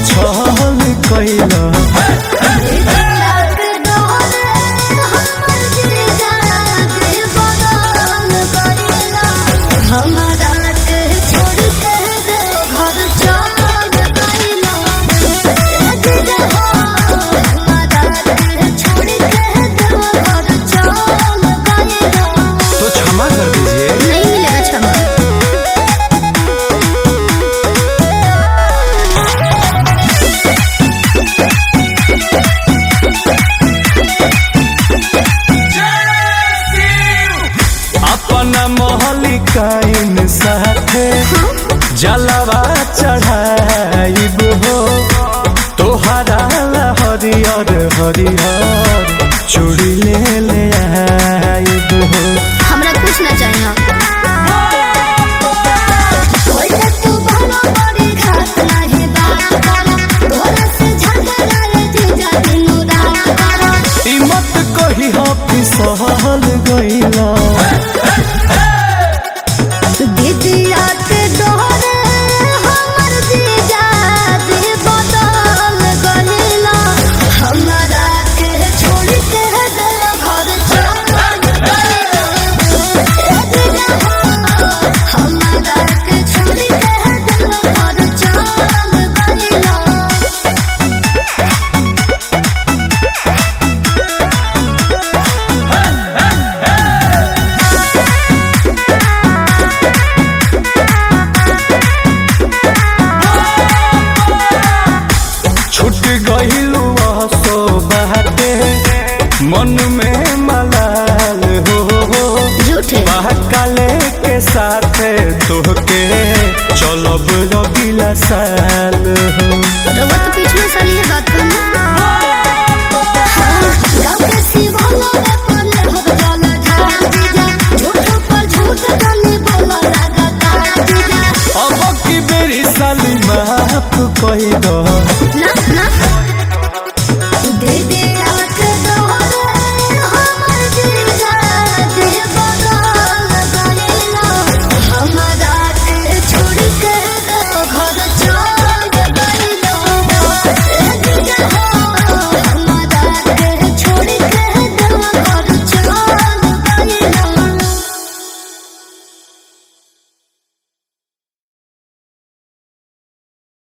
छल कैला काइन साथे जलवा चढ़ाइब हो तोहरा हरियर हरियर चूड़ी ले आइब हो। हमरा कुछ ना चाहिए मत कही हो फिसल गईला मन में मलाल हो बहकाले के साथ तोहके चलब रगिला साल हो। तो पिछले साल ये बात अब की बेरी साली माफ कही दो ना